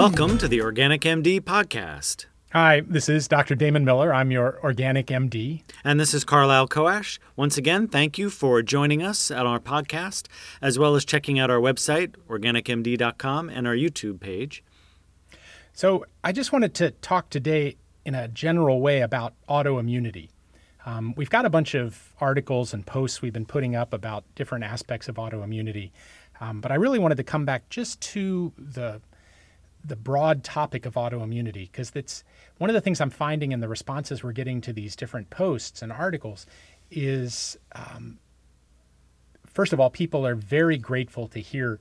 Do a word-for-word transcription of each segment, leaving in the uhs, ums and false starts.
Welcome to the Organic M D podcast. Hi, this is Doctor Damon Miller. I'm your Organic M D. And this is Carlisle Koash. Once again, thank you for joining us on our podcast, as well as checking out our website, organic m d dot com, and our YouTube page. So I just wanted to talk today in a general way about autoimmunity. Um, we've got a bunch of articles and posts we've been putting up about different aspects of autoimmunity, um, but I really wanted to come back just to the the broad topic of autoimmunity, because that's one of the things I'm finding in the responses we're getting to these different posts and articles is, um, first of all, people are very grateful to hear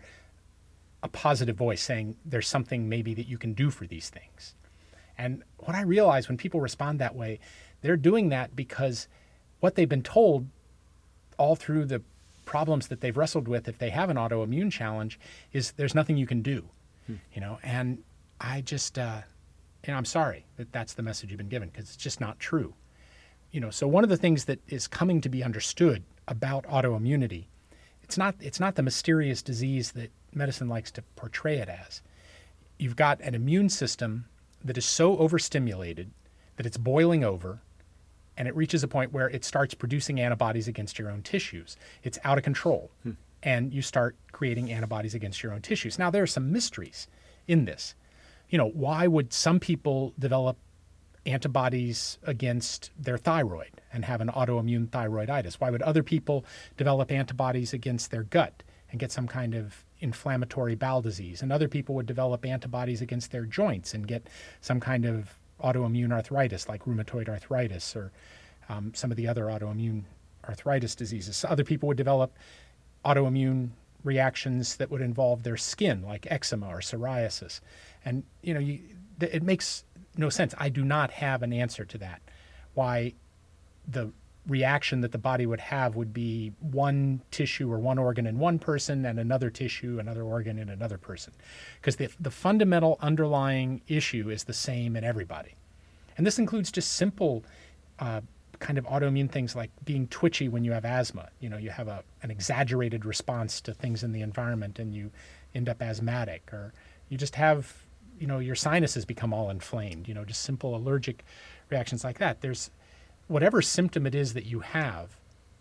a positive voice saying there's something maybe that you can do for these things. And what I realize when people respond that way, they're doing that because what they've been told all through the problems that they've wrestled with if they have an autoimmune challenge is there's nothing you can do. You know, and I just, uh, you know, I'm sorry that that's the message you've been given, because it's just not true. You know, so one of the things that is coming to be understood about autoimmunity, it's not, it's not the mysterious disease that medicine likes to portray it as. You've got an immune system that is so overstimulated that it's boiling over, and it reaches a point where it starts producing antibodies against your own tissues. It's out of control. Hmm. And you start creating antibodies against your own tissues. Now, there are some mysteries in this. You know, why would some people develop antibodies against their thyroid and have an autoimmune thyroiditis? Why would other people develop antibodies against their gut and get some kind of inflammatory bowel disease? And other people would develop antibodies against their joints and get some kind of autoimmune arthritis like rheumatoid arthritis or um, some of the other autoimmune arthritis diseases. Other people would develop autoimmune reactions that would involve their skin, like eczema or psoriasis. And, you know, you, it makes no sense. I do not have an answer to that, why the reaction that the body would have would be one tissue or one organ in one person and another tissue, another organ in another person. Because the, the fundamental underlying issue is the same in everybody. And this includes just simple uh, kind of autoimmune things like being twitchy when you have asthma. You know, you have a, an exaggerated response to things in the environment and you end up asthmatic, or you just have, you know, your sinuses become all inflamed, you know, just simple allergic reactions like that. There's whatever symptom it is that you have,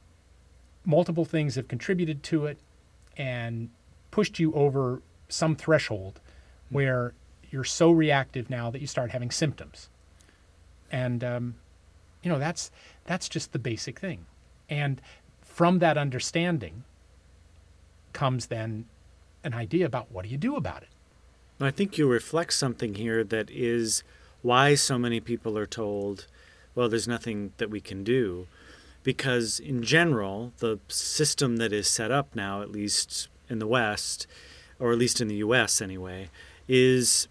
multiple things have contributed to it and pushed you over some threshold where you're so reactive now that you start having symptoms. And, um, You know, that's that's just the basic thing. And from that understanding comes then an idea about what do you do about it? I think you reflect something here that is why so many people are told, well, there's nothing that we can do. Because in general, the system that is set up now, at least in the West, or at least in the U S anyway, is,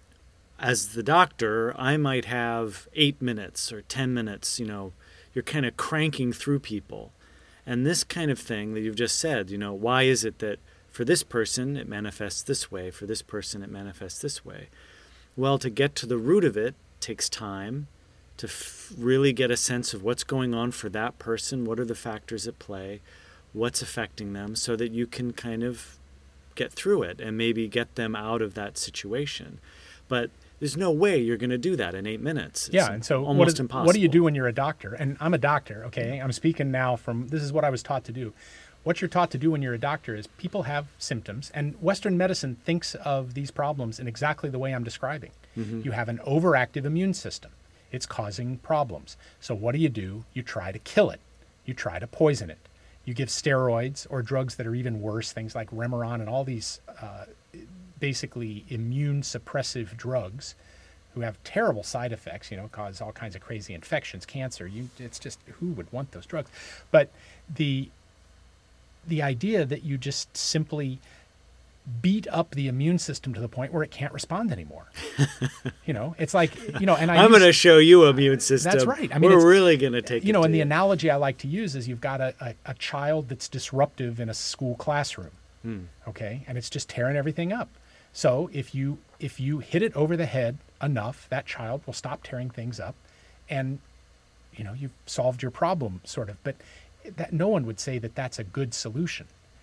as the doctor, I might have eight minutes or ten minutes, you know, you're kind of cranking through people. And this kind of thing that you've just said, you know, why is it that for this person it manifests this way, for this person it manifests this way? Well, to get to the root of it takes time to f- really get a sense of what's going on for that person, what are the factors at play, what's affecting them, so that you can kind of get through it and maybe get them out of that situation. But there's no way you're going to do that in eight minutes. It's yeah, and so almost what, is, impossible. What do you do when you're a doctor? And I'm a doctor, okay? I'm speaking now from, this is what I was taught to do. What you're taught to do when you're a doctor is people have symptoms, and Western medicine thinks of these problems in exactly the way I'm describing. Mm-hmm. You have an overactive immune system. It's causing problems. So what do you do? You try to kill it. You try to poison it. You give steroids or drugs that are even worse, things like Remeron and all these uh, basically immune suppressive drugs who have terrible side effects, you know, cause all kinds of crazy infections, cancer. You, it's just, who would want those drugs? But the the idea that you just simply beat up the immune system to the point where it can't respond anymore. You know, it's like, you know, and I I'm going to show you immune system. That's right. I mean, we're really going to take you know, it and the you. analogy I like to use is you've got a, a, a child that's disruptive in a school classroom. Hmm. Okay. And it's just tearing everything up. So if you, if you hit it over the head enough, that child will stop tearing things up and, you know, you've solved your problem sort of, but that no one would say that that's a good solution.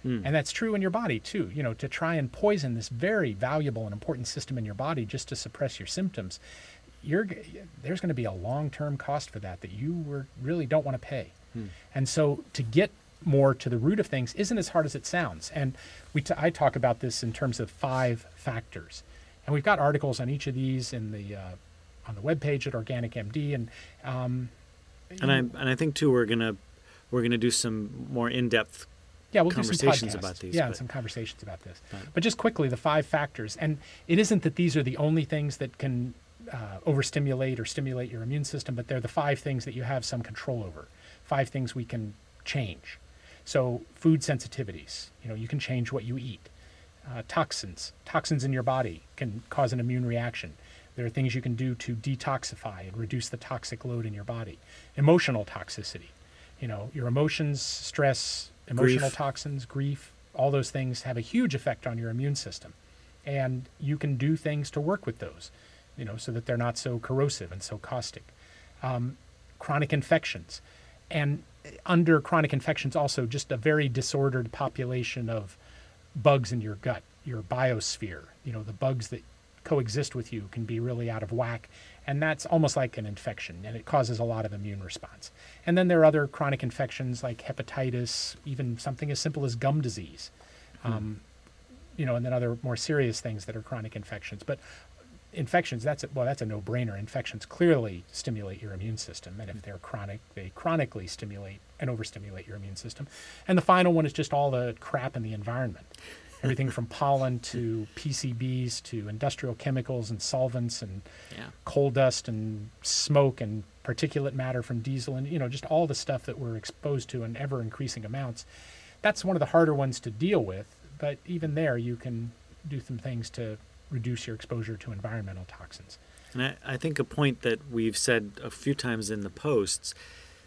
Mm. And that's true in your body too. You know, to try and poison this very valuable and important system in your body just to suppress your symptoms, you're, there's going to be a long-term cost for that that you were, really don't want to pay. Mm. And so to get more to the root of things isn't as hard as it sounds. And we t- I talk about this in terms of five factors. And we've got articles on each of these in the uh, on the webpage at Organic M D. And um, and I and I think too we're gonna we're gonna do some more in-depth yeah we'll conversations do some podcasts. about these. Yeah, but, and some conversations about this. Right. But just quickly, the five factors. And it isn't that these are the only things that can uh, overstimulate or stimulate your immune system, but they're the five things that you have some control over. Five things we can change. So food sensitivities, you know, you can change what you eat. Uh, toxins, toxins in your body can cause an immune reaction. There are things you can do to detoxify and reduce the toxic load in your body. Emotional toxicity, you know, your emotions, stress, emotional Grief. toxins, grief, all those things have a huge effect on your immune system. And you can do things to work with those, you know, so that they're not so corrosive and so caustic. Um, chronic infections. And under chronic infections also just a very disordered population of bugs in your gut, your biosphere. You know, the bugs that coexist with you can be really out of whack, and that's almost like an infection, and it causes a lot of immune response. And then there are other chronic infections like hepatitis, even something as simple as gum disease, Hmm. um, you know, and then other more serious things that are chronic infections. But infections, that's a, well, that's a no-brainer. Infections clearly stimulate your immune system, and if they're chronic, they chronically stimulate and overstimulate your immune system. And the final one is just all the crap in the environment. Everything from pollen to P C Bs to industrial chemicals and solvents and Yeah. coal dust and smoke and particulate matter from diesel and, you know, just all the stuff that we're exposed to in ever increasing amounts. That's one of the harder ones to deal with, but even there you can do some things to reduce your exposure to environmental toxins. And I, I think a point that we've said a few times in the posts,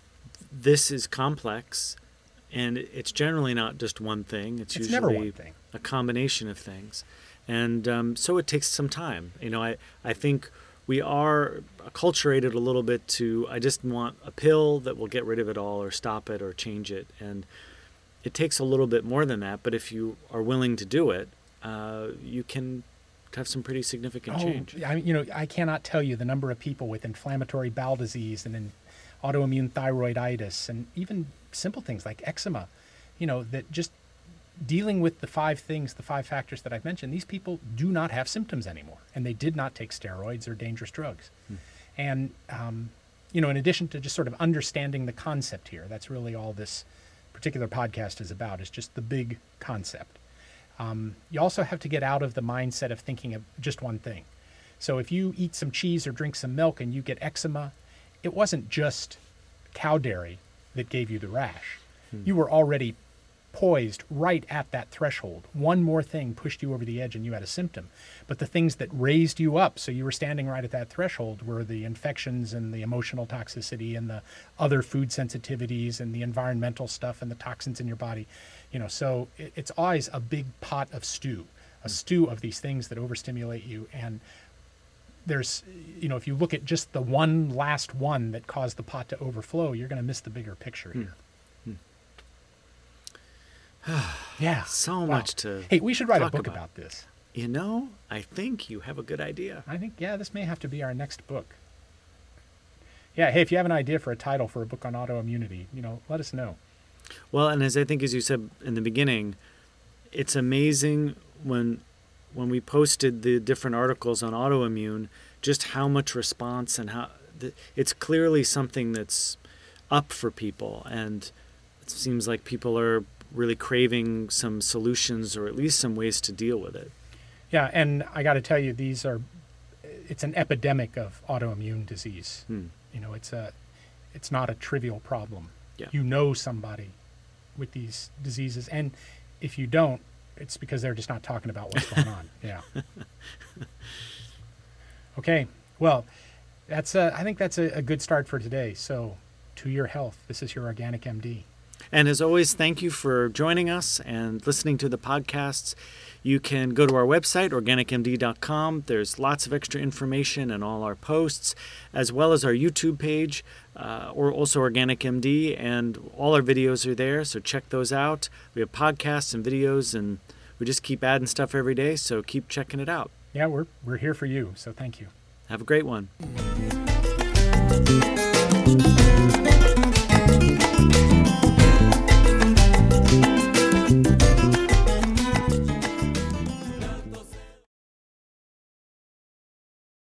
this is complex, and it's generally not just one thing. It's, It's usually never one thing. a combination of things. And um, so it takes some time. You know, I, I think we are acculturated a little bit to, I just want a pill that will get rid of it all or stop it or change it. And it takes a little bit more than that, but if you are willing to do it, uh, you can have some pretty significant change. I, you know, I cannot tell you the number of people with inflammatory bowel disease and in autoimmune thyroiditis and even simple things like eczema, you know, that just dealing with the five things, the five factors that I've mentioned, these people do not have symptoms anymore, and they did not take steroids or dangerous drugs. Hmm. And, um, you know, in addition to just sort of understanding the concept here, that's really all this particular podcast is about, is just the big concept. Um, you also have to get out of the mindset of thinking of just one thing. So if you eat some cheese or drink some milk and you get eczema, it wasn't just cow dairy that gave you the rash. Hmm. You were already poised right at that threshold. One more thing pushed you over the edge and you had a symptom. But the things that raised you up, so you were standing right at that threshold, were the infections and the emotional toxicity and the other food sensitivities and the environmental stuff and the toxins in your body. You know, so it, it's always a big pot of stew, a stew of these things that overstimulate you. And there's, you know, if you look at just the one last one that caused the pot to overflow, you're going to miss the bigger picture here. Yeah. So Wow. much to Hey, we should write a talk book about. about this. You know, I think you have a good idea. I think, yeah, this may have to be our next book. Yeah, hey, if you have an idea for a title for a book on autoimmunity, you know, let us know. Well, and as I think, as you said in the beginning, it's amazing when when we posted the different articles on autoimmune, just how much response and how the, it's clearly something that's up for people, and it seems like people are really craving some solutions or at least some ways to deal with it. Yeah, and I got to tell you, these are, it's an epidemic of autoimmune disease. Hmm. You know, it's a, it's not a trivial problem. Yeah. You know somebody with these diseases, and if you don't, it's because they're just not talking about what's going on. Yeah. Okay. Well, that's a, I think that's a, a good start for today. So, to your health. This is your Organic M D. And as always, thank you for joining us and listening to the podcasts. You can go to our website, organic M D dot com. There's lots of extra information and all our posts, as well as our YouTube page, uh, or also Organic M D, and all our videos are there, so check those out. We have podcasts and videos, and we just keep adding stuff every day, so keep checking it out. Yeah, we're, we're here for you, so thank you. Have a great one.